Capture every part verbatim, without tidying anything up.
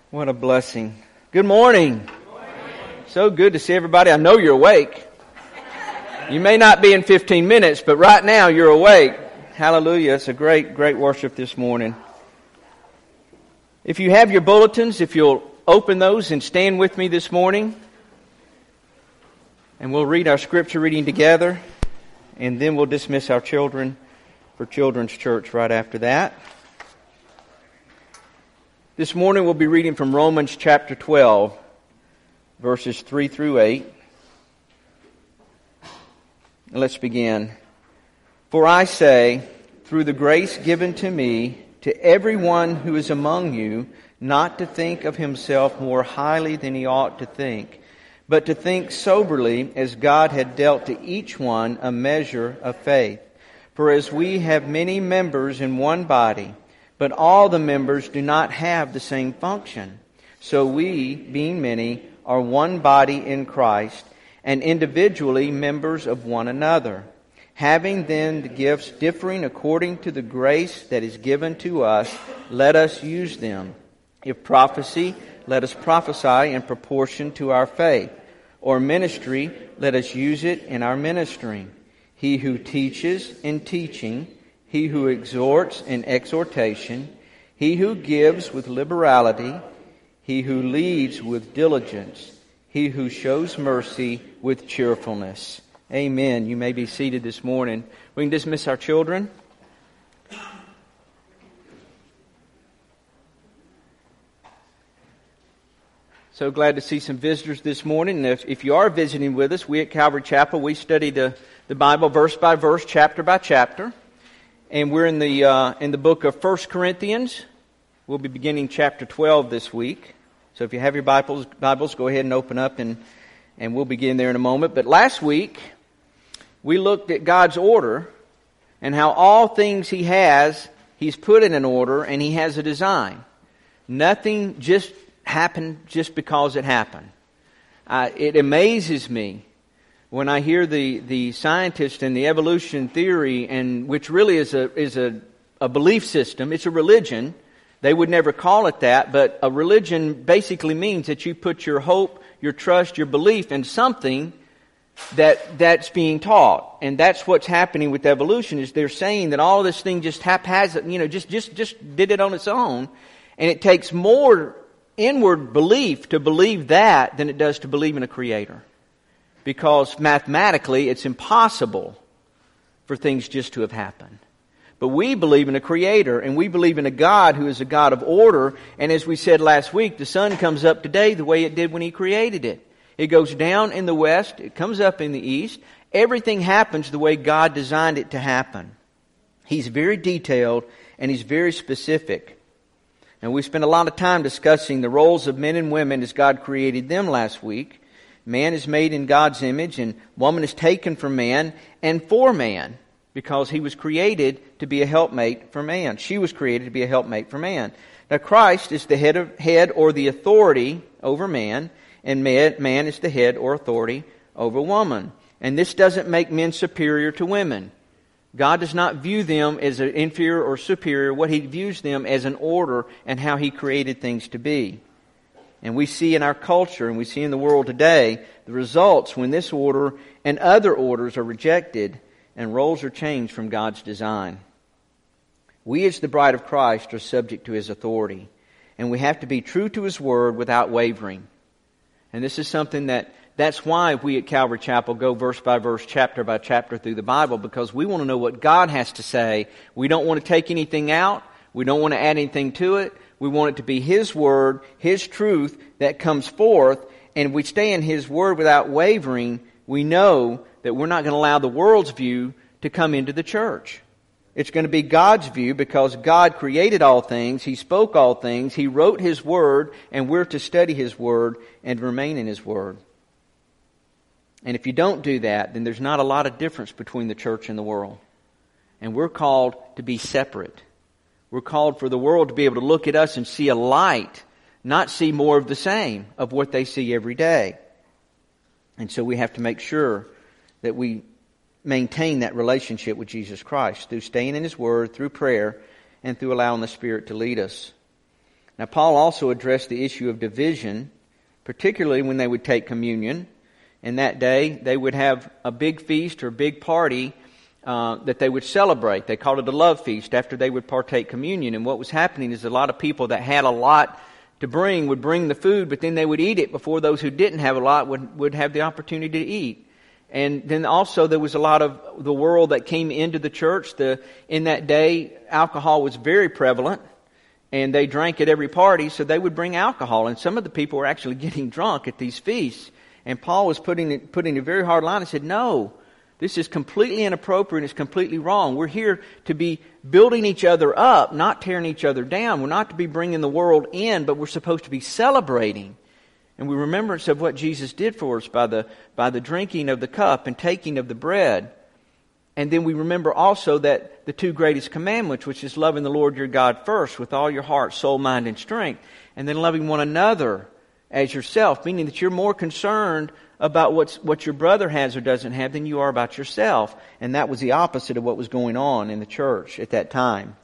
What a blessing. Good morning. Good morning. So good to see everybody. I know you're awake. You may not be in fifteen minutes, but right now you're awake. Hallelujah. It's a great, great worship this morning. If you have your bulletins, if you'll open those and stand with me this morning, and we'll read our scripture reading together, and then we'll dismiss our children for Children's Church right after that. This morning we'll be reading from Romans chapter twelve, verses three through eight. Let's begin. For I say, through the grace given to me, to everyone who is among you, not to think of himself more highly than he ought to think, but to think soberly as God had dealt to each one a measure of faith. For as we have many members in one body, but all the members do not have the same function, so we, being many, are one body in Christ, and individually members of one another. Having then the gifts differing according to the grace that is given to us, let us use them. If prophecy, let us prophesy in proportion to our faith. Or ministry, let us use it in our ministering. He who teaches in teaching, he who exhorts in exhortation, he who gives with liberality, he who leads with diligence, he who shows mercy with cheerfulness. Amen. You may be seated this morning. We can dismiss our children. So glad to see some visitors this morning. And if, if you are visiting with us, we at Calvary Chapel, we study the, the Bible verse by verse, chapter by chapter. And we're in the uh, in the book of First Corinthians. We'll be beginning chapter twelve this week. So if you have your Bibles, Bibles, go ahead and open up, and, and we'll begin there in a moment. But last week, we looked at God's order and how all things He has, He's put in an order and He has a design. Nothing just happened just because it happened. Uh, it amazes me when I hear the, the scientists and the evolution theory, and which really is a is a, a belief system. It's a religion. They would never call it that, but a religion basically means that you put your hope, your trust, your belief in something that that's being taught. And that's what's happening with evolution, is they're saying that all this thing just haphazard, you know, just just just did it on its own, and it takes more inward belief to believe that than it does to believe in a creator. Because mathematically, it's impossible for things just to have happened. But we believe in a creator, and we believe in a God who is a God of order. And as we said last week, the sun comes up today the way it did when He created it. It goes down in the west, it comes up in the east. Everything happens the way God designed it to happen. He's very detailed, and He's very specific. And we spent a lot of time discussing the roles of men and women as God created them last week. Man is made in God's image, and woman is taken from man and for man, because he was created to be a helpmate for man. She was created to be a helpmate for man. Now Christ is the head of, head or the authority over man, and man, man is the head or authority over woman. And this doesn't make men superior to women. God does not view them as an inferior or superior. What He views them as an order and how He created things to be. And we see in our culture, and we see in the world today, the results when this order and other orders are rejected and roles are changed from God's design. We as the bride of Christ are subject to His authority, and we have to be true to His word without wavering. And this is something that, that's why we at Calvary Chapel go verse by verse, chapter by chapter through the Bible, because we want to know what God has to say. We don't want to take anything out. We don't want to add anything to it. We want it to be His word, His truth that comes forth. And if we stay in His word without wavering, we know that we're not going to allow the world's view to come into the church. It's going to be God's view, because God created all things. He spoke all things. He wrote His word, and we're to study His word and remain in His word. And if you don't do that, then there's not a lot of difference between the church and the world. And we're called to be separate. We're called for the world to be able to look at us and see a light, not see more of the same of what they see every day. And so we have to make sure that we maintain that relationship with Jesus Christ through staying in His Word, through prayer, and through allowing the Spirit to lead us. Now, Paul also addressed the issue of division, particularly when they would take communion. In that day, they would have a big feast or a big party uh, that they would celebrate. They called it a love feast after they would partake communion. And what was happening is a lot of people that had a lot to bring would bring the food, but then they would eat it before those who didn't have a lot would, would have the opportunity to eat. And then also there was a lot of the world that came into the church. The, in that day, alcohol was very prevalent, and they drank at every party, so they would bring alcohol. And some of the people were actually getting drunk at these feasts. And Paul was putting it, putting a very hard line and said, no, this is completely inappropriate and it's completely wrong. We're here to be building each other up, not tearing each other down. We're not to be bringing the world in, but we're supposed to be celebrating. And we remembrance of what Jesus did for us by the by the drinking of the cup and taking of the bread. And then we remember also that the two greatest commandments, which is loving the Lord your God first with all your heart, soul, mind, and strength, and then loving one another as yourself, meaning that you're more concerned about what's, what your brother has or doesn't have than you are about yourself. And that was the opposite of what was going on in the church at that time.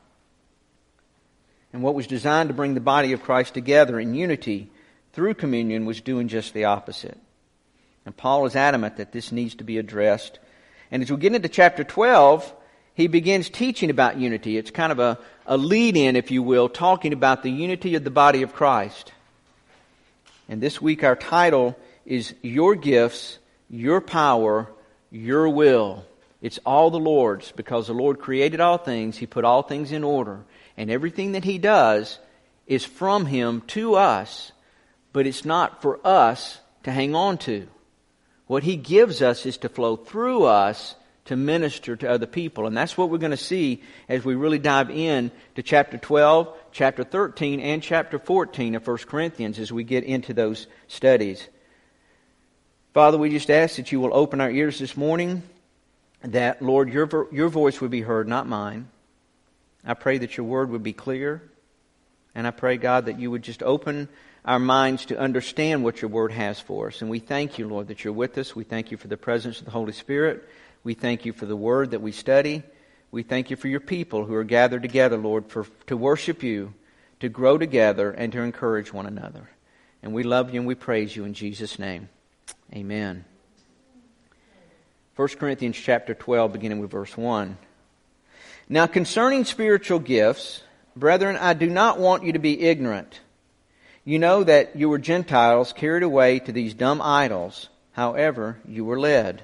And what was designed to bring the body of Christ together in unity through communion was doing just the opposite. And Paul is adamant that this needs to be addressed. And as we get into chapter twelve, he begins teaching about unity. It's kind of a, a lead-in, if you will, talking about the unity of the body of Christ. And this week our title is Your Gifts, Your Power, Your Will. It's all the Lord's, because the Lord created all things. He put all things in order. And everything that He does is from Him to us, but it's not for us to hang on to. What He gives us is to flow through us to minister to other people. And that's what we're going to see as we really dive in to chapter twelve, chapter thirteen, and chapter fourteen of First Corinthians as we get into those studies. Father, we just ask that You will open our ears this morning, that, Lord, Your, your voice would be heard, not mine. I pray that Your word would be clear. And I pray, God, that You would just open our minds to understand what Your word has for us. And we thank You, Lord, that You're with us. We thank You for the presence of the Holy Spirit. We thank You for the word that we study. We thank You for Your people who are gathered together, Lord, for to worship You, to grow together, and to encourage one another. And we love You and we praise You in Jesus' name. Amen. First Corinthians chapter twelve, beginning with verse one. Now concerning spiritual gifts, brethren, I do not want you to be ignorant. You know that you were Gentiles carried away to these dumb idols, however you were led.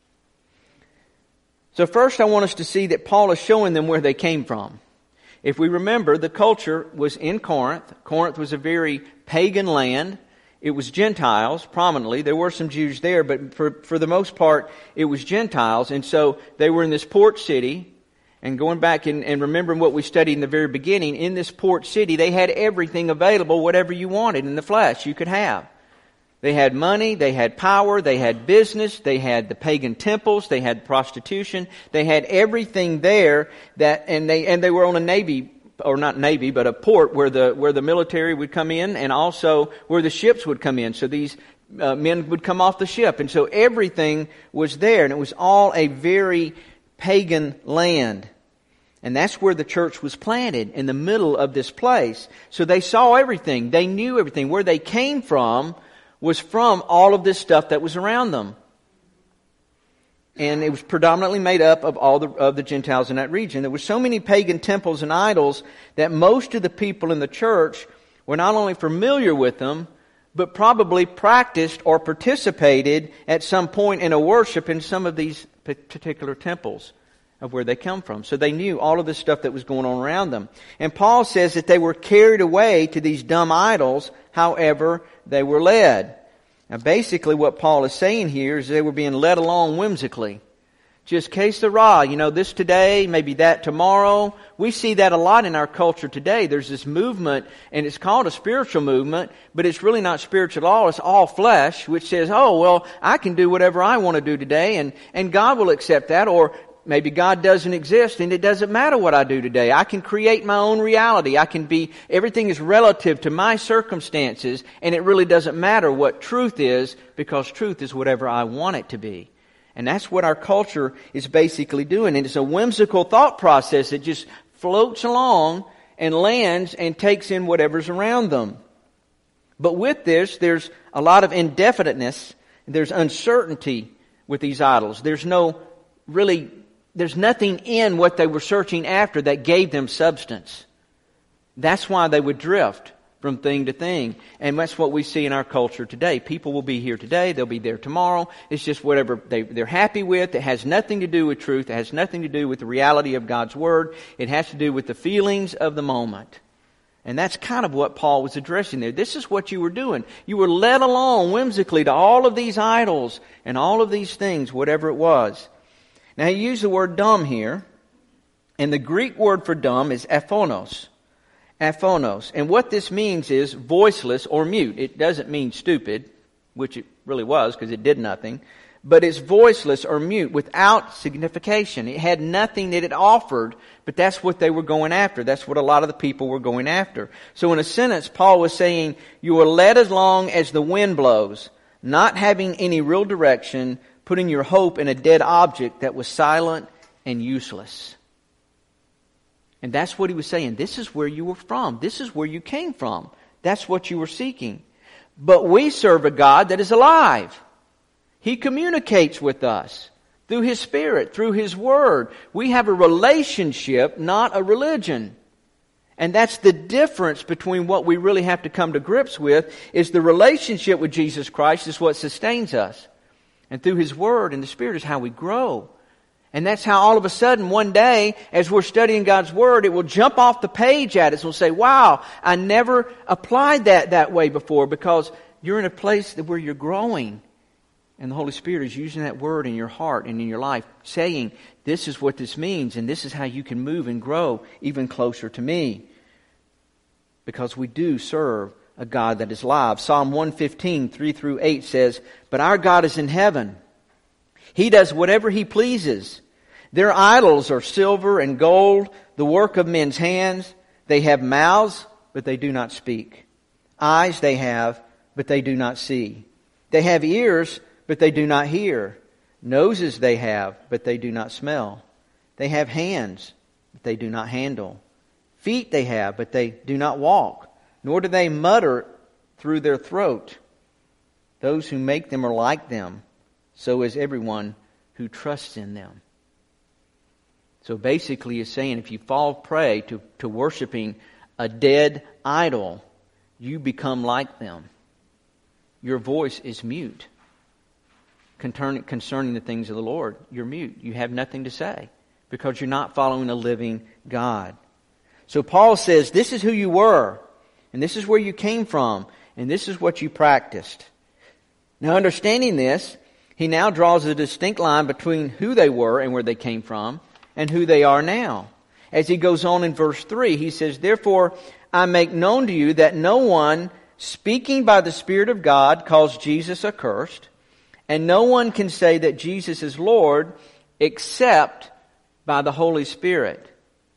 So first I want us to see that Paul is showing them where they came from. If we remember, the culture was in Corinth. Corinth was a very pagan land. It was Gentiles, prominently. There were some Jews there, but for, for the most part, it was Gentiles. And so they were in this port city. And going back and, and remembering what we studied in the very beginning, in this port city, they had everything available, whatever you wanted in the flesh, you could have. They had money, they had power, they had business, they had the pagan temples, they had prostitution, they had everything there that, and they, and they were on a navy, or not navy, but a port where the, where the military would come in and also where the ships would come in. So these uh, men would come off the ship. And so everything was there, and it was all a very pagan land. And that's where the church was planted, in the middle of this place. So they saw everything. They knew everything. Where they came from was from all of this stuff that was around them. And it was predominantly made up of all the, of the Gentiles in that region. There were so many pagan temples and idols that most of the people in the church were not only familiar with them, but probably practiced or participated at some point in a worship in some of these particular temples of where they come from. So they knew all of this stuff that was going on around them. And Paul says that they were carried away to these dumb idols, however they were led. Now basically what Paul is saying here is they were being led along whimsically. Just que sera, you know, this today, maybe that tomorrow. We see that a lot in our culture today. There's this movement, and it's called a spiritual movement, but it's really not spiritual at all. It's all flesh, which says, oh, well, I can do whatever I want to do today, and, and God will accept that. Or maybe God doesn't exist, and it doesn't matter what I do today. I can create my own reality. I can be, everything is relative to my circumstances, and it really doesn't matter what truth is, because truth is whatever I want it to be. And that's what our culture is basically doing. And it's a whimsical thought process that just floats along, and lands and takes in whatever's around them. But with this, there's a lot of indefiniteness. There's uncertainty with these idols. There's no really, there's nothing in what they were searching after that gave them substance. That's why they would drift from thing to thing. And that's what we see in our culture today. People will be here today, they'll be there tomorrow. It's just whatever they, they're happy with. It has nothing to do with truth. It has nothing to do with the reality of God's Word. It has to do with the feelings of the moment. And that's kind of what Paul was addressing there. This is what you were doing. You were led along whimsically to all of these idols and all of these things, whatever it was. Now, he used the word dumb here. And the Greek word for dumb is aphonos. Aphonos. And what this means is voiceless or mute. It doesn't mean stupid, which it really was because it did nothing. But it's voiceless or mute without signification. It had nothing that it offered, but that's what they were going after. That's what a lot of the people were going after. So in a sentence, Paul was saying, you were led as long as the wind blows, not having any real direction, putting your hope in a dead object that was silent and useless. And that's what he was saying. This is where you were from. This is where you came from. That's what you were seeking. But we serve a God that is alive. He communicates with us through His Spirit, through His Word. We have a relationship, not a religion. And that's the difference between what we really have to come to grips with, is the relationship with Jesus Christ is what sustains us. And through His Word and the Spirit is how we grow. And that's how all of a sudden one day, as we're studying God's Word, it will jump off the page at us. We'll say, wow, I never applied that that way before, because you're in a place where you're growing. And the Holy Spirit is using that Word in your heart and in your life, saying, this is what this means, and this is how you can move and grow even closer to me. Because we do serve a God that is alive. Psalm one fifteen, three through eight says, but our God is in heaven. He does whatever He pleases. Their idols are silver and gold, the work of men's hands. They have mouths, but they do not speak. Eyes they have, but they do not see. They have ears, but they do not hear. Noses they have, but they do not smell. They have hands, but they do not handle. Feet they have, but they do not walk. Nor do they mutter through their throat. Those who make them are like them. So is everyone who trusts in them. So basically he's saying, if you fall prey to, to worshiping a dead idol, you become like them. Your voice is mute. Concerning the things of the Lord, you're mute. You have nothing to say because you're not following a living God. So Paul says, this is who you were, and this is where you came from, and this is what you practiced. Now, understanding this, he now draws a distinct line between who they were and where they came from and who they are now. As he goes on in verse three, he says, therefore, I make known to you that no one speaking by the Spirit of God calls Jesus accursed, and no one can say that Jesus is Lord except by the Holy Spirit.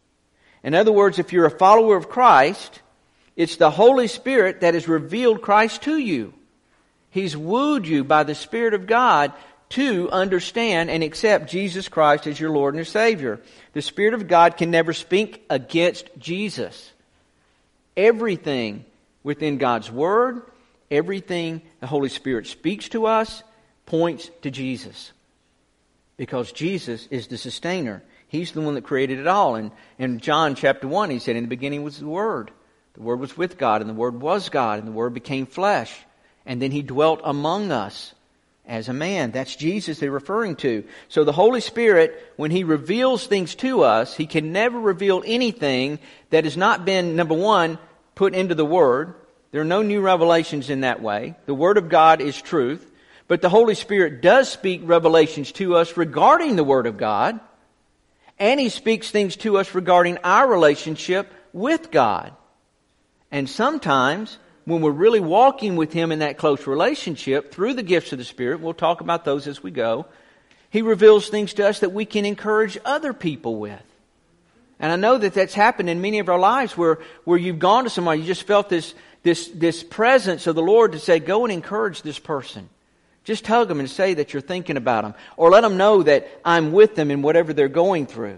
In other words, if you're a follower of Christ, it's the Holy Spirit that has revealed Christ to you. He's wooed you by the Spirit of God to understand and accept Jesus Christ as your Lord and your Savior. The Spirit of God can never speak against Jesus. Everything within God's Word, everything the Holy Spirit speaks to us, points to Jesus. Because Jesus is the sustainer. He's the one that created it all. And in John chapter one, he said, in the beginning was the Word. The Word was with God, and the Word was God, and the Word became flesh. And then He dwelt among us as a man. That's Jesus they're referring to. So the Holy Spirit, when He reveals things to us, He can never reveal anything that has not been, number one, put into the Word. There are no new revelations in that way. The Word of God is truth. But the Holy Spirit does speak revelations to us regarding the Word of God. And He speaks things to us regarding our relationship with God. And sometimes, when we're really walking with Him in that close relationship, through the gifts of the Spirit, we'll talk about those as we go, He reveals things to us that we can encourage other people with. And I know that that's happened in many of our lives where, where you've gone to somebody, you just felt this, this, this presence of the Lord to say, go and encourage this person. Just hug them and say that you're thinking about them. Or let them know that I'm with them in whatever they're going through.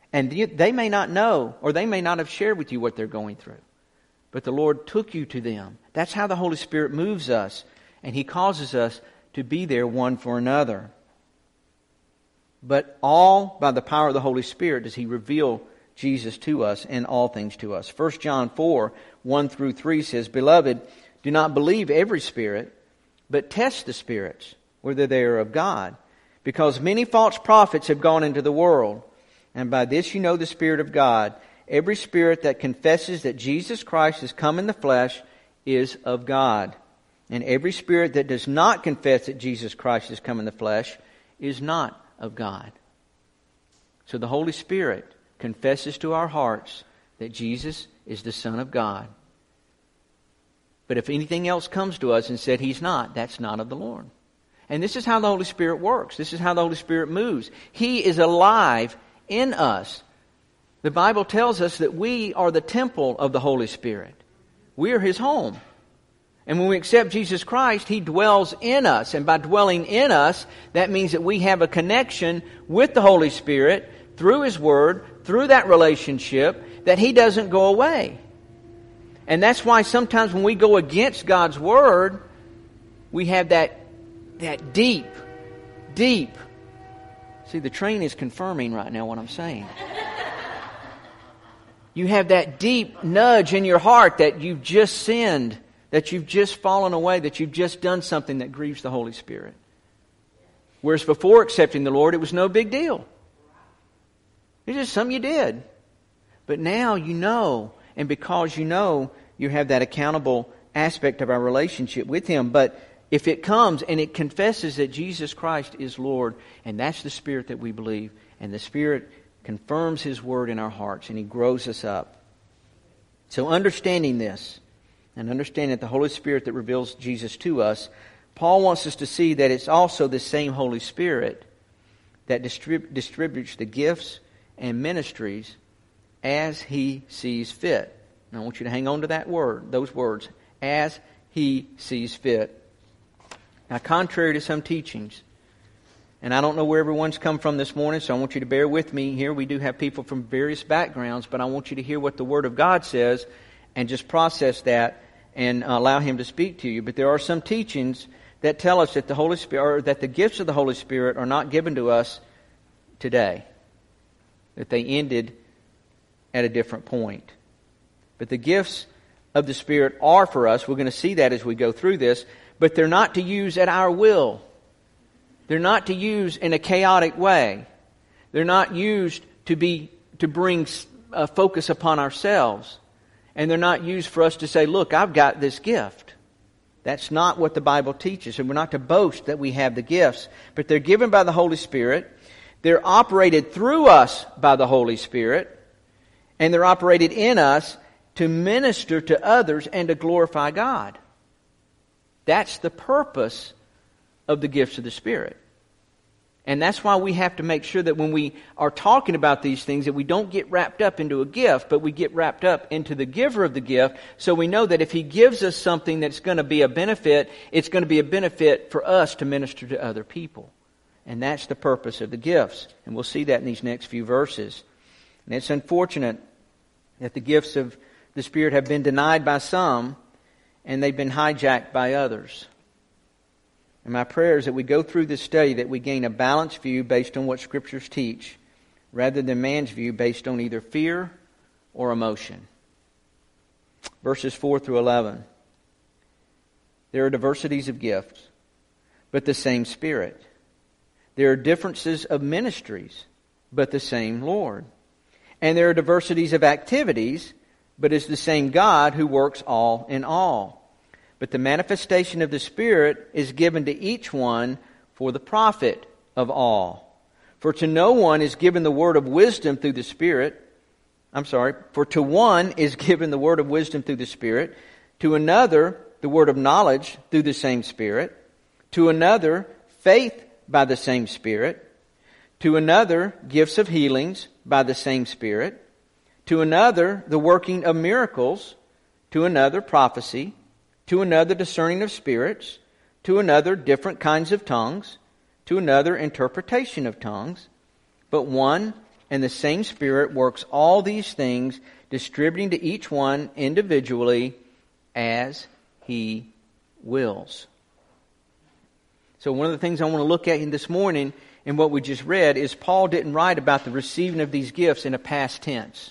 And they may not know, or they may not have shared with you what they're going through. But the Lord took you to them. That's how the Holy Spirit moves us. And He causes us to be there one for another. But all by the power of the Holy Spirit does He reveal Jesus to us and all things to us. First John four, one through three says, Beloved, do not believe every spirit, but test the spirits, whether they are of God. Because many false prophets have gone into the world. And by this you know the Spirit of God. Every spirit that confesses that Jesus Christ has come in the flesh is of God. And every spirit that does not confess that Jesus Christ has come in the flesh is not of God. So the Holy Spirit confesses to our hearts that Jesus is the Son of God. But if anything else comes to us and said He's not, that's not of the Lord. And this is how the Holy Spirit works. This is how the Holy Spirit moves. He is alive in us. The Bible tells us that we are the temple of the Holy Spirit. We are His home. And when we accept Jesus Christ, He dwells in us. And by dwelling in us, that means that we have a connection with the Holy Spirit through His Word, through that relationship, that He doesn't go away. And that's why sometimes when we go against God's Word, we have that, that deep, deep. See, the train is confirming right now what I'm saying. You have that deep nudge in your heart that you've just sinned, that you've just fallen away, that you've just done something that grieves the Holy Spirit. Whereas before accepting the Lord, it was no big deal. It's just something you did. But now you know, and because you know, you have that accountable aspect of our relationship with Him. But if it comes and it confesses that Jesus Christ is Lord, and that's the Spirit that we believe, and the Spirit confirms His Word in our hearts, and He grows us up. So understanding this, and understanding that the Holy Spirit that reveals Jesus to us, Paul wants us to see that it's also the same Holy Spirit that distrib- distributes the gifts and ministries as He sees fit. And I want you to hang on to that word, those words, as He sees fit. Now, contrary to some teachings, and I don't know where everyone's come from this morning, so I want you to bear with me here. We do have people from various backgrounds, but I want you to hear what the Word of God says and just process that and allow Him to speak to you. But there are some teachings that tell us that the Holy Spirit, or that the gifts of the Holy Spirit are not given to us today, that they ended at a different point. But the gifts of the Spirit are for us. We're going to see that as we go through this, but they're not to use at our will. They're not to use in a chaotic way. They're not used to be to bring a focus upon ourselves. And they're not used for us to say, look, I've got this gift. That's not what the Bible teaches. And we're not to boast that we have the gifts. But they're given by the Holy Spirit. They're operated through us by the Holy Spirit. And they're operated in us to minister to others and to glorify God. That's the purpose of the gifts of the Spirit. And that's why we have to make sure that when we are talking about these things, that we don't get wrapped up into a gift, but we get wrapped up into the giver of the gift, so we know that if He gives us something that's going to be a benefit, it's going to be a benefit for us to minister to other people. And that's the purpose of the gifts. And we'll see that in these next few verses. And it's unfortunate that the gifts of the Spirit have been denied by some, and they've been hijacked by others. And my prayer is that we go through this study that we gain a balanced view based on what Scriptures teach, rather than man's view based on either fear or emotion. Verses four through eleven. There are diversities of gifts, but the same Spirit. There are differences of ministries, but the same Lord. And there are diversities of activities, but it's the same God who works all in all. But the manifestation of the Spirit is given to each one for the profit of all. For to no one is given the word of wisdom through the Spirit. I'm sorry. For to one is given the word of wisdom through the Spirit. To another, the word of knowledge through the same Spirit. To another, faith by the same Spirit. To another, gifts of healings by the same Spirit. To another, the working of miracles. To another, prophecy. To another, discerning of spirits. To another, different kinds of tongues. To another, interpretation of tongues. But one and the same Spirit works all these things, distributing to each one individually as He wills. So one of the things I want to look at in this morning in what we just read is Paul didn't write about the receiving of these gifts in a past tense.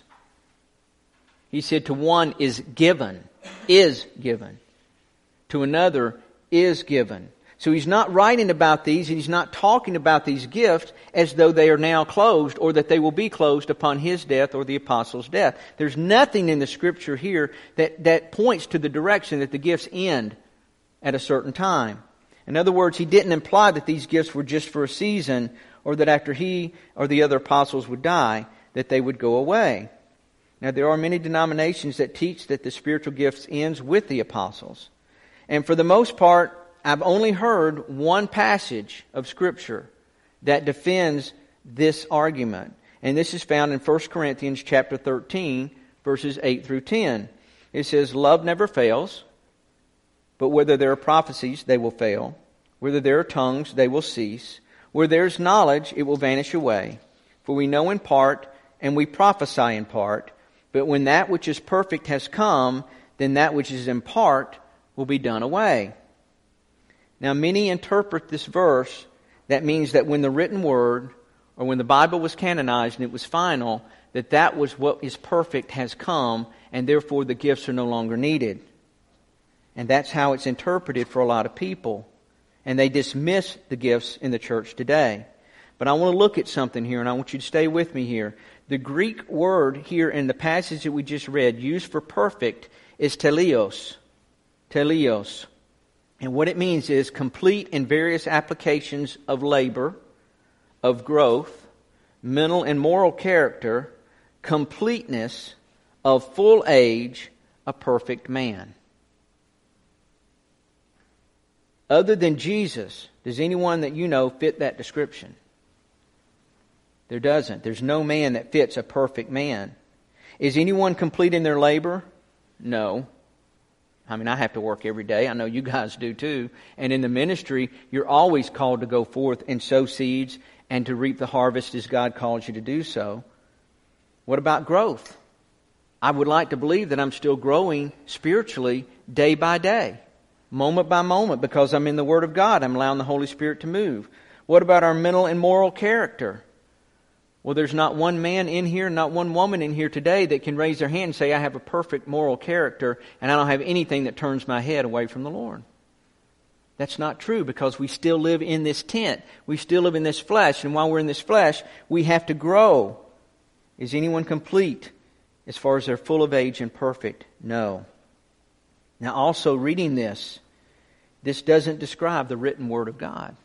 He said to one is given, is given. To another is given. So he's not writing about these, and he's not talking about these gifts as though they are now closed or that they will be closed upon his death or the apostles' death. There's nothing in the Scripture here that, that points to the direction that the gifts end at a certain time. In other words, he didn't imply that these gifts were just for a season or that after he or the other apostles would die, that they would go away. Now, there are many denominations that teach that the spiritual gifts ends with the apostles. And for the most part, I've only heard one passage of Scripture that defends this argument. And this is found in First Corinthians chapter thirteen, verses eight through ten. It says, "Love never fails, but whether there are prophecies, they will fail. Whether there are tongues, they will cease. Where there is knowledge, it will vanish away. For we know in part, and we prophesy in part. But when that which is perfect has come, then that which is in part will be done away." Now, many interpret this verse, that means that when the written word, or when the Bible was canonized and it was final, that that was what is perfect has come, and therefore the gifts are no longer needed. And that's how it's interpreted for a lot of people. And they dismiss the gifts in the church today. But I want to look at something here, and I want you to stay with me here. The Greek word here in the passage that we just read, used for perfect, is teleos. Teleos. And what it means is complete in various applications of labor, of growth, mental and moral character, completeness, of full age, a perfect man. Other than Jesus, does anyone that you know fit that description? There doesn't. There's no man that fits a perfect man. Is anyone complete in their labor? No. I mean, I have to work every day. I know you guys do too. And in the ministry, you're always called to go forth and sow seeds and to reap the harvest as God calls you to do so. What about growth? I would like to believe that I'm still growing spiritually day by day, moment by moment, because I'm in the Word of God. I'm allowing the Holy Spirit to move. What about our mental and moral character? Well, there's not one man in here, not one woman in here today that can raise their hand and say, I have a perfect moral character and I don't have anything that turns my head away from the Lord. That's not true, because we still live in this tent. We still live in this flesh. And while we're in this flesh, we have to grow. Is anyone complete as far as they're full of age and perfect? No. Now also reading this, this doesn't describe the written Word of God.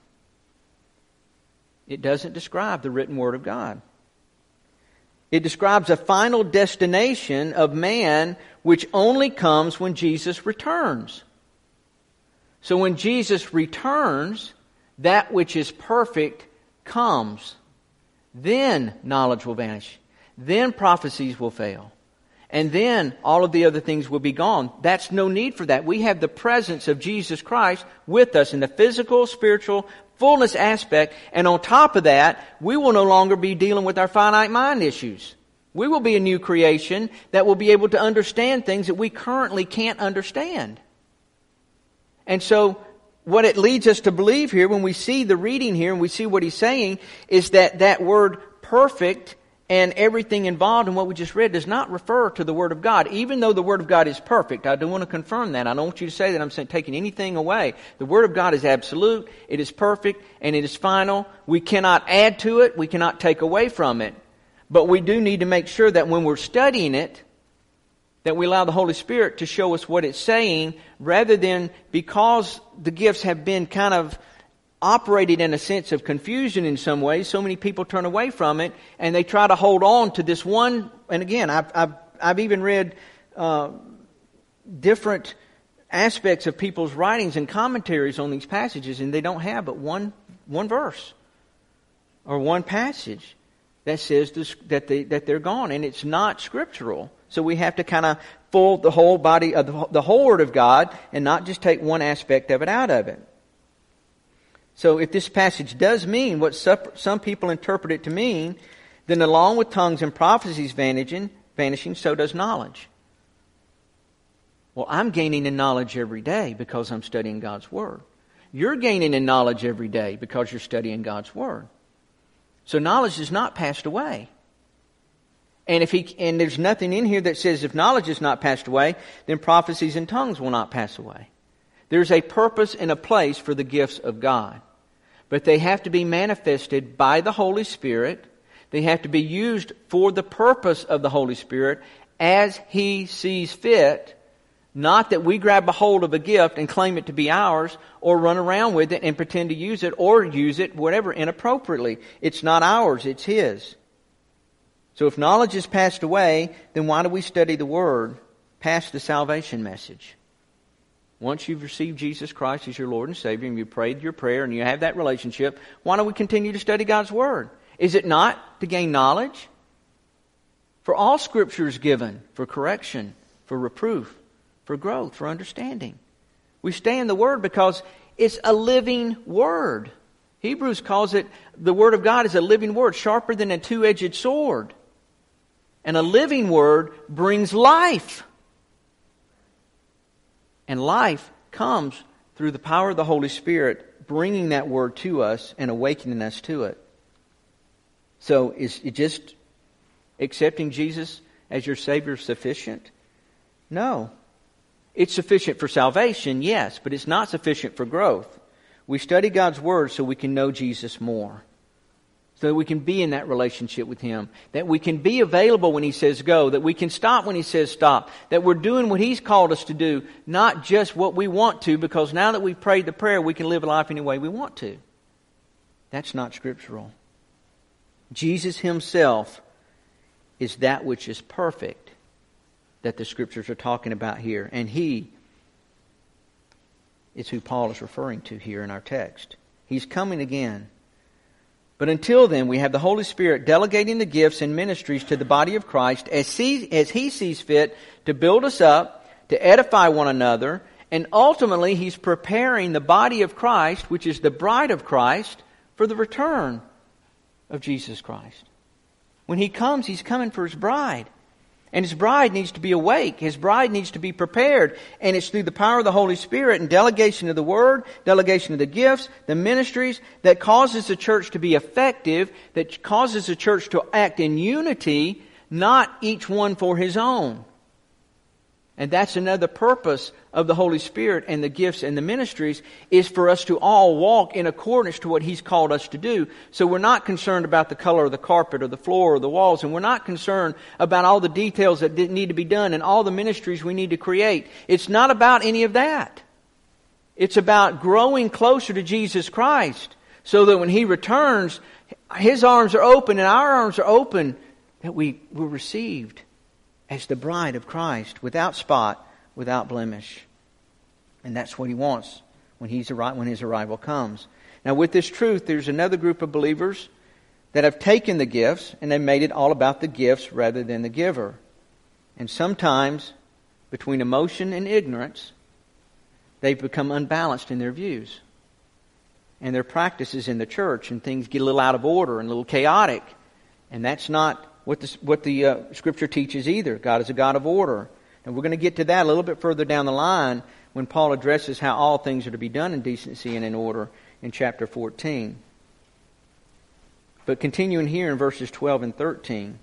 It doesn't describe the written Word of God. It describes a final destination of man which only comes when Jesus returns. So when Jesus returns, that which is perfect comes. Then knowledge will vanish. Then prophecies will fail. And then all of the other things will be gone. That's no need for that. We have the presence of Jesus Christ with us in the physical, spiritual, fullness aspect. And on top of that, we will no longer be dealing with our finite mind issues. We will be a new creation that will be able to understand things that we currently can't understand. And so what it leads us to believe here, when we see the reading here and we see what he's saying, is that that word perfect and everything involved in what we just read does not refer to the Word of God, even though the Word of God is perfect. I do want to confirm that. I don't want you to say that I'm saying, taking anything away. The Word of God is absolute, it is perfect, and it is final. We cannot add to it, we cannot take away from it. But we do need to make sure that when we're studying it, that we allow the Holy Spirit to show us what it's saying, rather than, because the gifts have been kind of operated in a sense of confusion in some ways, so many people turn away from it and they try to hold on to this one. And again, I've I've, I've even read uh, different aspects of people's writings and commentaries on these passages, and they don't have but one one verse or one passage that says this, that they that they're gone, and it's not scriptural. So we have to kind of full the whole body of the, the whole Word of God and not just take one aspect of it out of it. So if this passage does mean what some people interpret it to mean, Then along with tongues and prophecies vanishing, vanishing, so does knowledge. Well, I'm gaining in knowledge every day because I'm studying God's Word. You're gaining in knowledge every day because you're studying God's Word. So knowledge is not passed away. And if he and there's nothing in here that says if knowledge is not passed away, then prophecies and tongues will not pass away. There's a purpose and a place for the gifts of God. But they have to be manifested by the Holy Spirit. They have to be used for the purpose of the Holy Spirit as He sees fit. Not that we grab a hold of a gift and claim it to be ours, or run around with it and pretend to use it, or use it, whatever, inappropriately. It's not ours, it's His. So if knowledge is passed away, then why do we study the Word past the salvation message? Once you've received Jesus Christ as your Lord and Savior, and you prayed your prayer, and you have that relationship, why do we continue to study God's Word? Is it not to gain knowledge? For all Scripture is given for correction, for reproof, for growth, for understanding. We stay in the Word because it's a living Word. Hebrews calls it, the Word of God is a living Word, sharper than a two-edged sword. And a living Word brings life. And life comes through the power of the Holy Spirit, bringing that Word to us and awakening us to it. So is it just accepting Jesus as your Savior sufficient? No. It's sufficient for salvation, yes, but it's not sufficient for growth. We study God's Word so we can know Jesus more. So that we can be in that relationship with Him. That we can be available when He says go. That we can stop when He says stop. That we're doing what He's called us to do. Not just what we want to, because now that we've prayed the prayer, we can live a life any way we want to. That's not scriptural. Jesus Himself is that which is perfect that the Scriptures are talking about here. And He is who Paul is referring to here in our text. He's coming again. But until then, we have the Holy Spirit delegating the gifts and ministries to the body of Christ as he, as he sees fit to build us up, to edify one another, and ultimately He's preparing the body of Christ, which is the bride of Christ, for the return of Jesus Christ. When He comes, He's coming for His bride. And His bride needs to be awake. His bride needs to be prepared. And it's through the power of the Holy Spirit and delegation of the Word, delegation of the gifts, the ministries, that causes the church to be effective, that causes the church to act in unity, not each one for his own. And that's another purpose of the Holy Spirit and the gifts and the ministries, is for us to all walk in accordance to what He's called us to do. So we're not concerned about the color of the carpet or the floor or the walls, and we're not concerned about all the details that need to be done and all the ministries we need to create. It's not about any of that. It's about growing closer to Jesus Christ, so that when He returns, His arms are open and our arms are open, that we were received as the bride of Christ, without spot, without blemish. And that's what He wants when he's arri- when His arrival comes. Now, with this truth, there's another group of believers that have taken the gifts and they've made it all about the gifts rather than the giver. And sometimes, between emotion and ignorance, they've become unbalanced in their views and their practices in the church, and things get a little out of order and a little chaotic. And that's not what the, what the uh, Scripture teaches either. God is a God of order. And we're going to get to that a little bit further down the line when Paul addresses how all things are to be done in decency and in order in chapter fourteen. But continuing here in verses twelve and thirteen.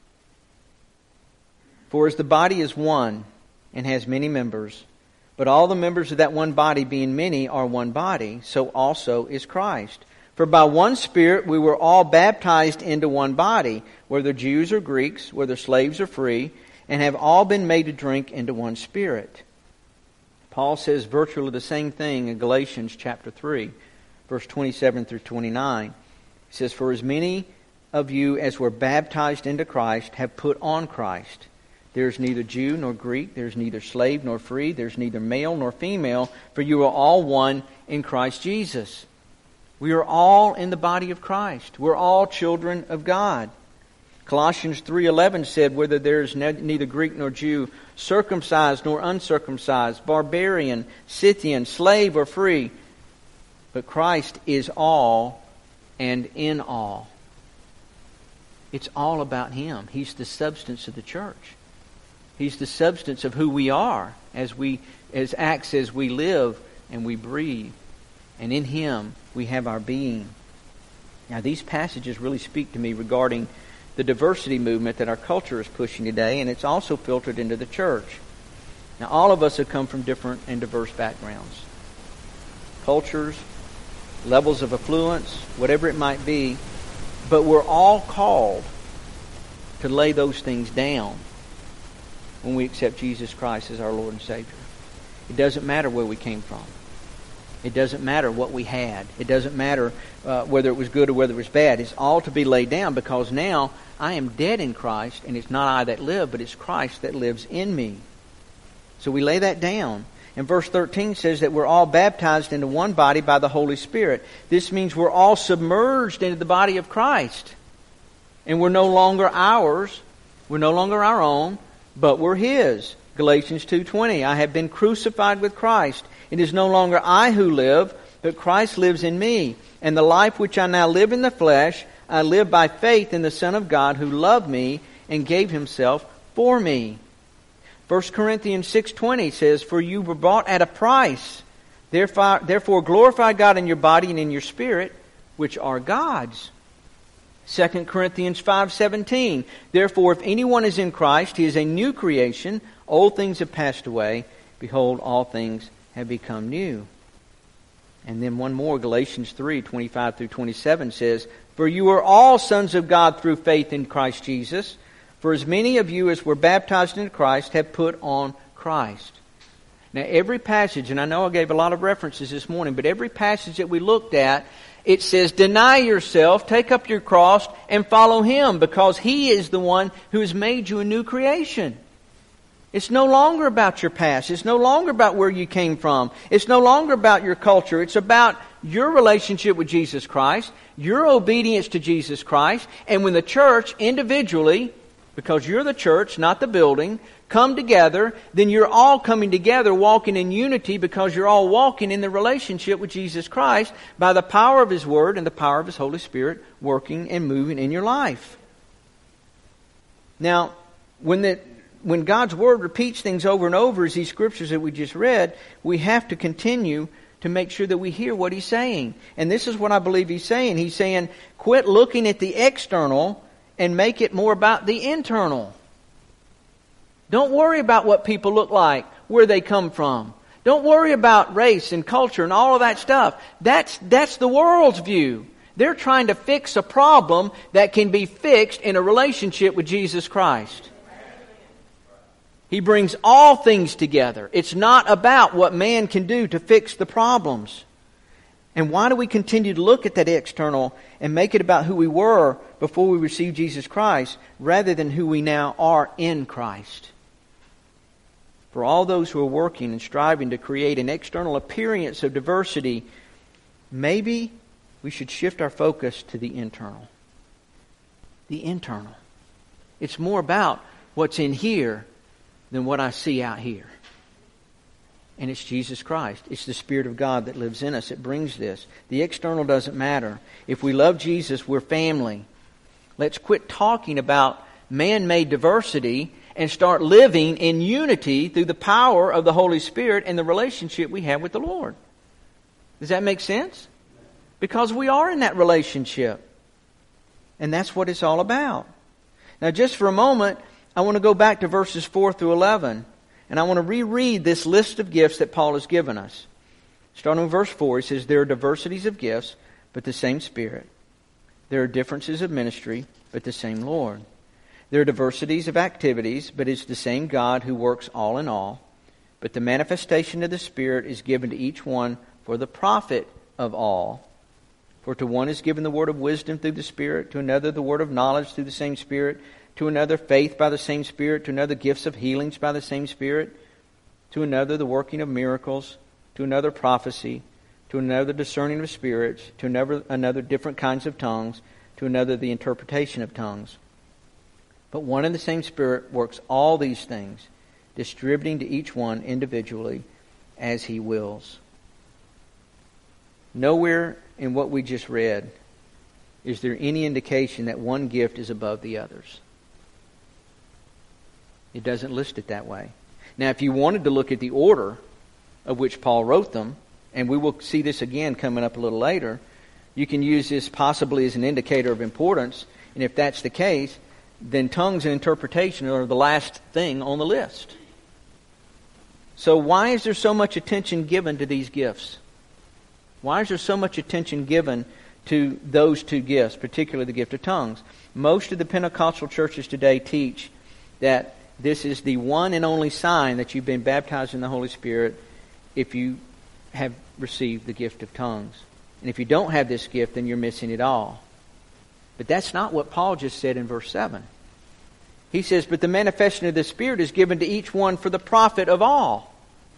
For as the body is one and has many members, but all the members of that one body being many are one body, so also is Christ. For by one Spirit we were all baptized into one body, whether Jews or Greeks, whether slaves or free, and have all been made to drink into one Spirit. Paul says virtually the same thing in Galatians chapter three, verse twenty-seven through twenty-nine. He says, For as many of you as were baptized into Christ have put on Christ. There is neither Jew nor Greek, there is neither slave nor free, there is neither male nor female, for you are all one in Christ Jesus. We are all in the body of Christ. We're all children of God. Colossians three eleven said, Whether there is neither Greek nor Jew, circumcised nor uncircumcised, barbarian, Scythian, slave or free, but Christ is all and in all. It's all about Him. He's the substance of the church. He's the substance of who we are as we, as Acts says, we live and we breathe. And in Him we have our being. Now these passages really speak to me regarding the diversity movement that our culture is pushing today, and it's also filtered into the church. Now all of us have come from different and diverse backgrounds. Cultures, levels of affluence, whatever it might be, but we're all called to lay those things down when we accept Jesus Christ as our Lord and Savior. It doesn't matter where we came from. It doesn't matter what we had. It doesn't matter uh, whether it was good or whether it was bad. It's all to be laid down, because now I am dead in Christ, and it's not I that live, but it's Christ that lives in me. So we lay that down. And verse thirteen says that we're all baptized into one body by the Holy Spirit. This means we're all submerged into the body of Christ. And we're no longer ours. We're no longer our own, but we're His. Galatians two twenty, I have been crucified with Christ. It is no longer I who live, but Christ lives in me. And the life which I now live in the flesh, I live by faith in the Son of God who loved me and gave Himself for me. First Corinthians six twenty says, for you were bought at a price. Therefore, therefore glorify God in your body and in your spirit, which are God's. Second Corinthians five seventeen, therefore if anyone is in Christ, he is a new creation. Old things have passed away. Behold, all things have become new. And then one more, Galatians three twenty-five through twenty-seven says, for you are all sons of God through faith in Christ Jesus. For as many of you as were baptized into Christ have put on Christ. Now every passage, and I know I gave a lot of references this morning, but every passage that we looked at, it says, deny yourself, take up your cross, and follow Him, because He is the one who has made you a new creation. It's no longer about your past. It's no longer about where you came from. It's no longer about your culture. It's about your relationship with Jesus Christ, your obedience to Jesus Christ, and when the church individually, because you're the church, not the building, come together, then you're all coming together walking in unity, because you're all walking in the relationship with Jesus Christ by the power of His Word and the power of His Holy Spirit working and moving in your life. Now, when the when God's Word repeats things over and over, as these scriptures that we just read, we have to continue to make sure that we hear what He's saying. And this is what I believe He's saying. He's saying, quit looking at the external and make it more about the internal. Don't worry about what people look like, where they come from. Don't worry about race and culture and all of that stuff. That's, that's the world's view. They're trying to fix a problem that can be fixed in a relationship with Jesus Christ. He brings all things together. It's not about what man can do to fix the problems. And why do we continue to look at that external and make it about who we were before we received Jesus Christ rather than who we now are in Christ? For all those who are working and striving to create an external appearance of diversity, maybe we should shift our focus to the internal. The internal. It's more about what's in here than what I see out here. And it's Jesus Christ. It's the Spirit of God that lives in us. It brings this. The external doesn't matter. If we love Jesus, we're family. Let's quit talking about man-made diversity and start living in unity through the power of the Holy Spirit and the relationship we have with the Lord. Does that make sense? Because we are in that relationship. And that's what it's all about. Now just for a moment, I want to go back to verses four through eleven. And I want to reread this list of gifts that Paul has given us. Starting with verse four, he says, there are diversities of gifts, but the same Spirit. There are differences of ministry, but the same Lord. There are diversities of activities, but it's the same God who works all in all. But the manifestation of the Spirit is given to each one for the profit of all. For to one is given the word of wisdom through the Spirit, to another the word of knowledge through the same Spirit, to another faith by the same Spirit, to another gifts of healings by the same Spirit, to another the working of miracles, to another prophecy, to another discerning of spirits, to another, another different kinds of tongues, to another the interpretation of tongues. But one and the same Spirit works all these things, distributing to each one individually as He wills. Nowhere in what we just read is there any indication that one gift is above the others? It doesn't list it that way. Now, if you wanted to look at the order of which Paul wrote them, and we will see this again coming up a little later, you can use this possibly as an indicator of importance. And if that's the case, then tongues and interpretation are the last thing on the list. So why is there so much attention given to these gifts? Why is there so much attention given to those two gifts, particularly the gift of tongues? Most of the Pentecostal churches today teach that this is the one and only sign that you've been baptized in the Holy Spirit if you have received the gift of tongues. And if you don't have this gift, then you're missing it all. But that's not what Paul just said in verse seven. He says, but the manifestation of the Spirit is given to each one for the profit of all.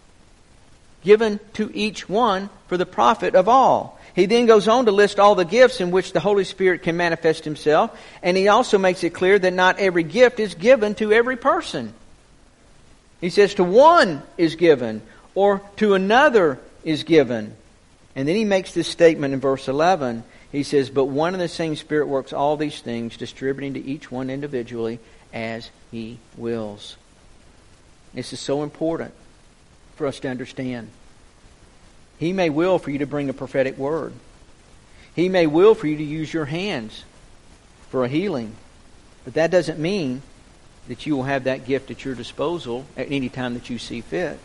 Given to each one for the profit of all. He then goes on to list all the gifts in which the Holy Spirit can manifest Himself. And he also makes it clear that not every gift is given to every person. He says to one is given, or to another is given. And then he makes this statement in verse eleven. He says, but one and the same Spirit works all these things, distributing to each one individually as He wills. This is so important for us to understand. He may will for you to bring a prophetic word. He may will for you to use your hands for a healing. But that doesn't mean that you will have that gift at your disposal at any time that you see fit.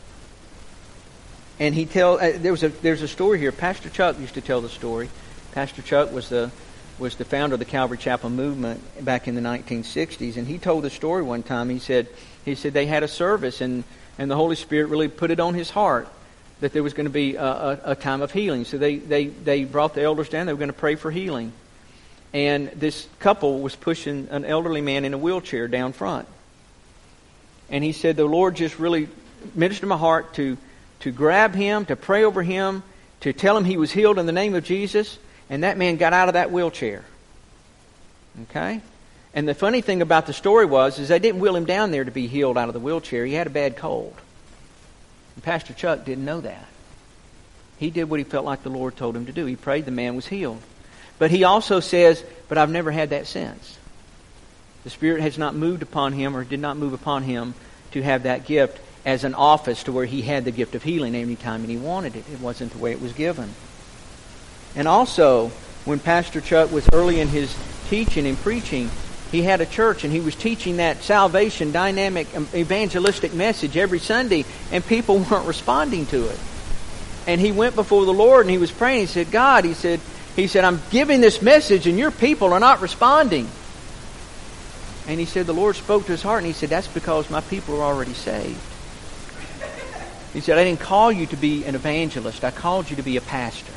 And he tell uh, there was a there's a story here. Pastor Chuck used to tell the story. Pastor Chuck was the was the founder of the Calvary Chapel movement back in the nineteen sixties, and he told the story one time. He said he said they had a service, and and the Holy Spirit really put it on his heart that there was going to be a, a, a time of healing. So they, they, they brought the elders down. They were going to pray for healing. And this couple was pushing an elderly man in a wheelchair down front. And he said the Lord just really ministered to my heart to, to grab him, to pray over him, to tell him he was healed in the name of Jesus. And that man got out of that wheelchair. Okay? And the funny thing about the story was, is they didn't wheel him down there to be healed out of the wheelchair. He had a bad cold. And Pastor Chuck didn't know that. He did what he felt like the Lord told him to do. He prayed, the man was healed. But he also says, but I've never had that since. The Spirit has not moved upon him, or did not move upon him to have that gift as an office to where he had the gift of healing any time he wanted it. It wasn't the way it was given. And also, when Pastor Chuck was early in his teaching and preaching, he had a church and he was teaching that salvation, dynamic, evangelistic message every Sunday, and people weren't responding to it. And he went before the Lord and he was praying. He said, God, he said, he said, I'm giving this message and your people are not responding. And he said, the Lord spoke to his heart and he said, that's because my people are already saved. He said, I didn't call you to be an evangelist. I called you to be a pastor.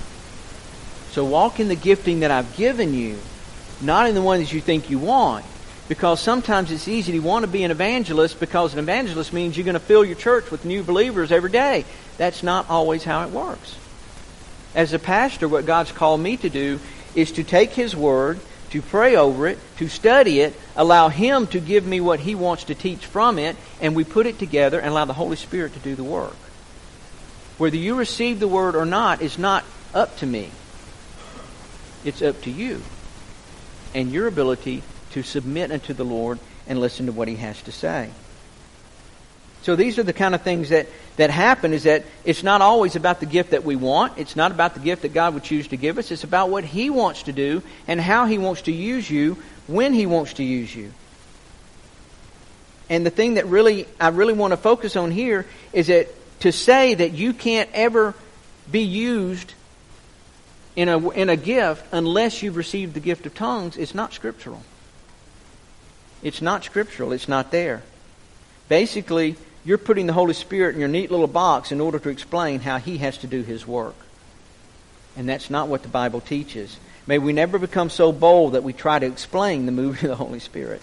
So walk in the gifting that I've given you, not in the one that you think you want. Because sometimes it's easy to want to be an evangelist, because an evangelist means you're going to fill your church with new believers every day. That's not always how it works. As a pastor, what God's called me to do is to take His Word, to pray over it, to study it, allow Him to give me what He wants to teach from it, and we put it together and allow the Holy Spirit to do the work. Whether you receive the Word or not is not up to me. It's up to you and your ability to submit unto the Lord and listen to what He has to say. So these are the kind of things that, that happen, is that it's not always about the gift that we want. It's not about the gift that God would choose to give us. It's about what He wants to do and how He wants to use you when He wants to use you. And the thing that really I really want to focus on here is that to say that you can't ever be used in a, in a gift unless you've received the gift of tongues is not scriptural. It's not scriptural. It's not there. Basically, you're putting the Holy Spirit in your neat little box in order to explain how He has to do His work. And that's not what the Bible teaches. May we never become so bold that we try to explain the moving of the Holy Spirit.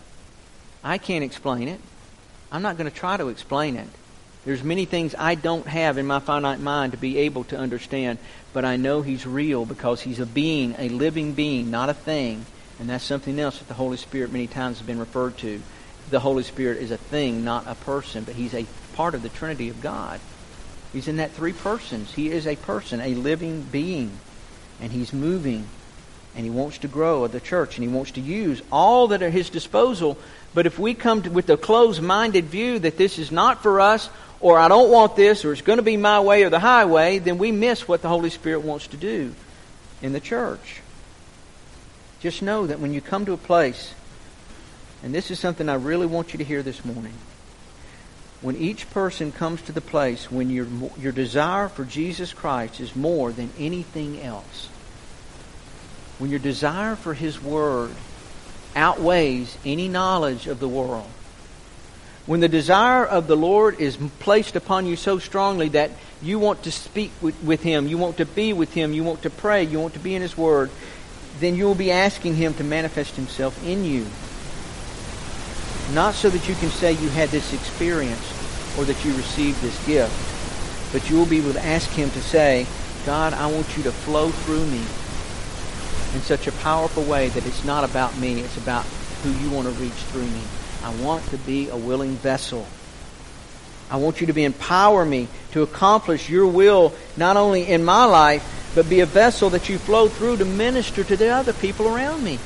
I can't explain it. I'm not going to try to explain it. There's many things I don't have in my finite mind to be able to understand, but I know He's real because He's a being, a living being, not a thing. And that's something else that the Holy Spirit many times has been referred to. The Holy Spirit is a thing, not a person, but He's a part of the Trinity of God. He's in that three persons. He is a person, a living being, and He's moving. And He wants to grow the church, and He wants to use all that are at His disposal. But if we come to, with a closed-minded view that this is not for us, or I don't want this, or it's going to be my way or the highway, then we miss what the Holy Spirit wants to do in the church. Just know that when you come to a place, and this is something I really want you to hear this morning, when each person comes to the place when your your desire for Jesus Christ is more than anything else, when your desire for His Word outweighs any knowledge of the world, when the desire of the Lord is placed upon you so strongly that you want to speak with, with Him, you want to be with Him, you want to pray, you want to be in His Word, then you will be asking Him to manifest Himself in you. Not so that you can say you had this experience or that you received this gift, but you will be able to ask Him to say, God, I want you to flow through me in such a powerful way that it's not about me, it's about who you want to reach through me. I want to be a willing vessel. I want you to be empower me to accomplish your will, not only in my life, but be a vessel that you flow through to minister to the other people around me.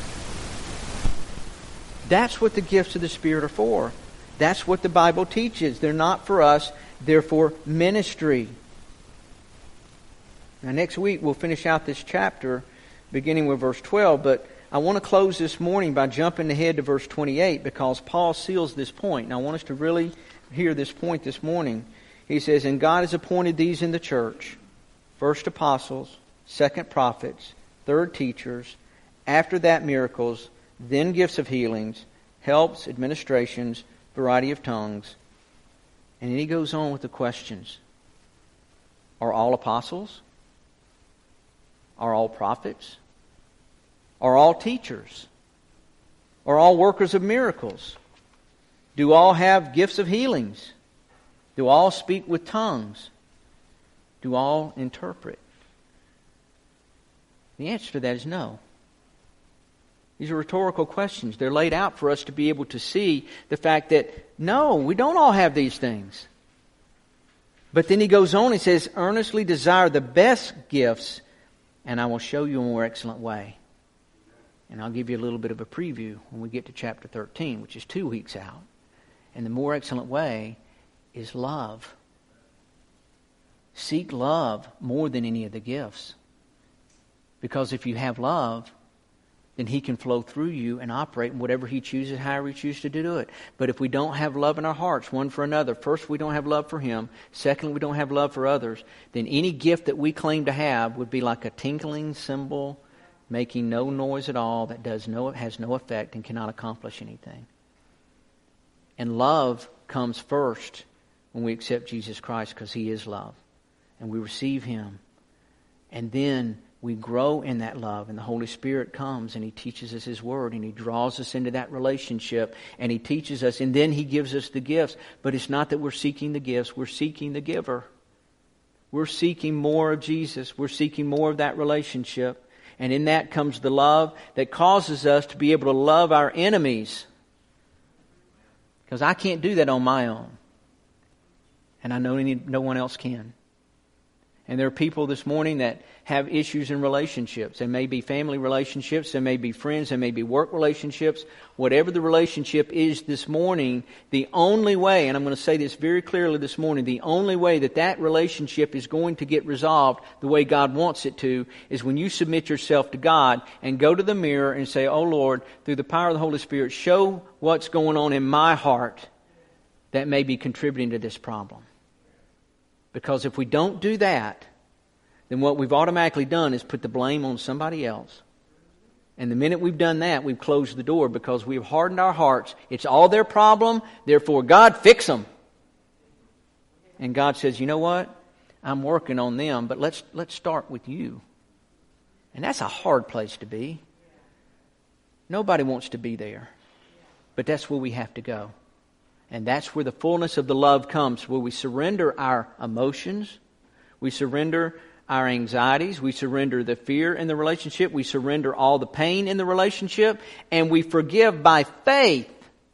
That's what the gifts of the Spirit are for. That's what the Bible teaches. They're not for us, they're for ministry. Now next week we'll finish out this chapter beginning with verse twelve, but I want to close this morning by jumping ahead to verse twenty-eight because Paul seals this point. And I want us to really hear this point this morning. He says, and God has appointed these in the church, first apostles, second prophets, third teachers, after that miracles, then gifts of healings, helps, administrations, variety of tongues. And then he goes on with the questions. Are all apostles? Are all prophets? Are all teachers? Are all workers of miracles? Do all have gifts of healings? Do all speak with tongues? Do all interpret? The answer to that is no. These are rhetorical questions. They're laid out for us to be able to see the fact that, no, we don't all have these things. But then he goes on and says, earnestly desire the best gifts, and I will show you a more excellent way. And I'll give you a little bit of a preview when we get to chapter thirteen, which is two weeks out. And the more excellent way is love. Seek love more than any of the gifts. Because if you have love, then He can flow through you and operate in whatever He chooses, however He chooses to do it. But if we don't have love in our hearts, one for another, first, we don't have love for Him, second, we don't have love for others, then any gift that we claim to have would be like a tinkling cymbal, making no noise at all, that does no has no effect and cannot accomplish anything. And love comes first when we accept Jesus Christ, because He is love. And we receive Him. And then we grow in that love, and the Holy Spirit comes and He teaches us His Word, and He draws us into that relationship, and He teaches us, and then He gives us the gifts. But it's not that we're seeking the gifts, we're seeking the giver. We're seeking more of Jesus. We're seeking more of that relationship. And in that comes the love that causes us to be able to love our enemies. Because I can't do that on my own. And I know any, no one else can. And there are people this morning that have issues in relationships. They may be family relationships, they may be friends, they may be work relationships. Whatever the relationship is this morning, the only way, and I'm going to say this very clearly this morning, the only way that that relationship is going to get resolved the way God wants it to is when you submit yourself to God and go to the mirror and say, oh Lord, through the power of the Holy Spirit, show what's going on in my heart that may be contributing to this problem. Because if we don't do that, then what we've automatically done is put the blame on somebody else. And the minute we've done that, we've closed the door because we've hardened our hearts. It's all their problem, therefore God, fix them. And God says, you know what? I'm working on them, but let's let's start with you. And that's a hard place to be. Nobody wants to be there. But that's where we have to go. And that's where the fullness of the love comes, where we surrender our emotions, we surrender our anxieties, we surrender the fear in the relationship, we surrender all the pain in the relationship, and we forgive by faith.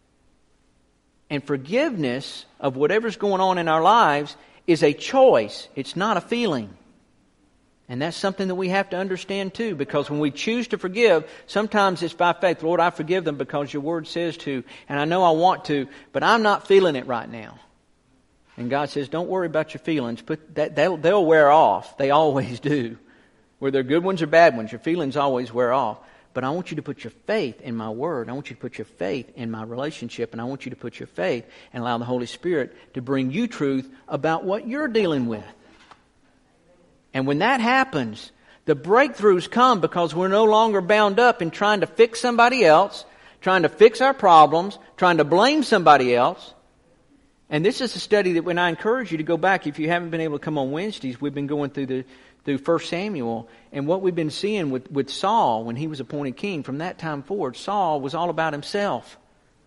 And forgiveness of whatever's going on in our lives is a choice. It's not a feeling. And that's something that we have to understand too, because when we choose to forgive, sometimes it's by faith. Lord, I forgive them because your word says to, and I know I want to, but I'm not feeling it right now. And God says, don't worry about your feelings. Put that, they'll, they'll wear off. They always do. Whether they're good ones or bad ones, your feelings always wear off. But I want you to put your faith in my word. I want you to put your faith in my relationship. And I want you to put your faith and allow the Holy Spirit to bring you truth about what you're dealing with. And when that happens, the breakthroughs come because we're no longer bound up in trying to fix somebody else, trying to fix our problems, trying to blame somebody else. And this is a study that when I encourage you to go back, if you haven't been able to come on Wednesdays, we've been going through the through First Samuel, and what we've been seeing with, with Saul when he was appointed king, from that time forward, Saul was all about himself.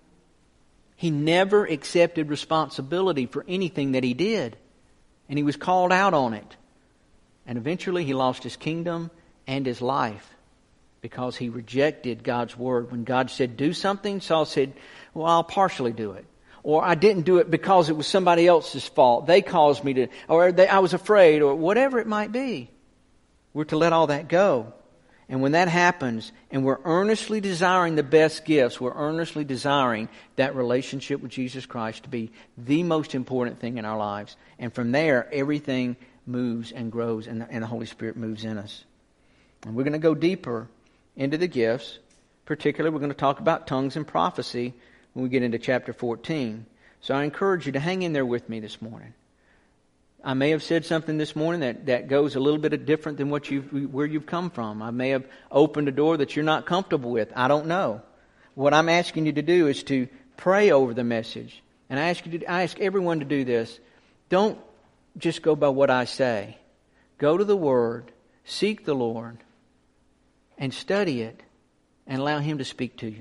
He never accepted responsibility for anything that he did, and he was called out on it. And eventually he lost his kingdom and his life because he rejected God's word. When God said, do something, Saul said, well, I'll partially do it. Or I didn't do it because it was somebody else's fault. They caused me to, or they, I was afraid, or whatever it might be. We're to let all that go. And when that happens, and we're earnestly desiring the best gifts, we're earnestly desiring that relationship with Jesus Christ to be the most important thing in our lives. And from there, everything moves and grows, and the, and the Holy Spirit moves in us. And we're going to go deeper into the gifts. Particularly, we're going to talk about tongues and prophecy when we get into chapter fourteen. So I encourage you to hang in there with me this morning. I may have said something this morning that, that goes a little bit different than what you've, where you've come from. I may have opened a door that you're not comfortable with. I don't know. What I'm asking you to do is to pray over the message. And I ask you to, I ask everyone to do this. Don't just go by what I say. Go to the Word, seek the Lord, and study it, and allow Him to speak to you.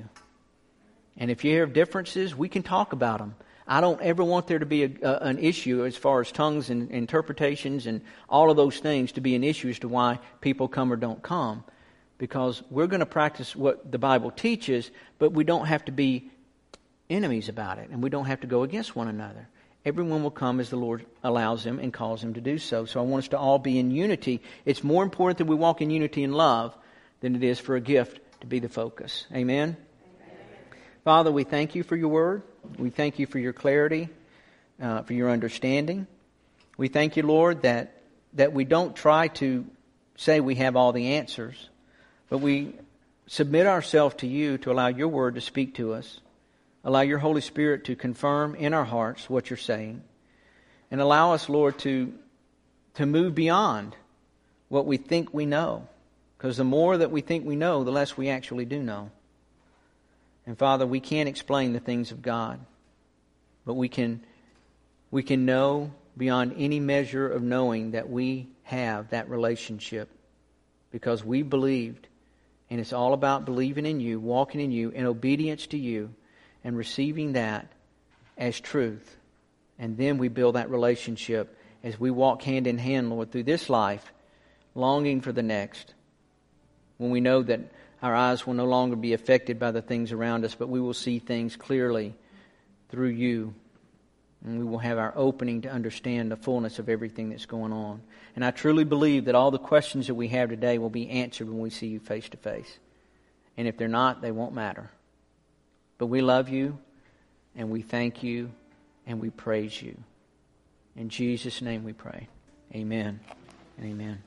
And if you have differences, we can talk about them. I don't ever want there to be a, a, an issue as far as tongues and interpretations and all of those things to be an issue as to why people come or don't come. Because we're going to practice what the Bible teaches, but we don't have to be enemies about it. And we don't have to go against one another. Everyone will come as the Lord allows them and calls them to do so. So I want us to all be in unity. It's more important that we walk in unity and love than it is for a gift to be the focus. Amen? Father, we thank you for your word. We thank you for your clarity, uh, for your understanding. We thank you, Lord, that, that we don't try to say we have all the answers, but we submit ourselves to you to allow your word to speak to us. Allow your Holy Spirit to confirm in our hearts what you're saying. And allow us, Lord, to, to move beyond what we think we know. Because the more that we think we know, the less we actually do know. And Father, we can't explain the things of God, but we can we can know beyond any measure of knowing that we have that relationship because we believed. And it's all about believing in you, walking in you, in obedience to you, and receiving that as truth. And then we build that relationship as we walk hand in hand, Lord, through this life, longing for the next. When we know that our eyes will no longer be affected by the things around us, but we will see things clearly through you. And we will have our opening to understand the fullness of everything that's going on. And I truly believe that all the questions that we have today will be answered when we see you face to face. And if they're not, they won't matter. But we love you, and we thank you, and we praise you. In Jesus' name we pray. Amen and amen.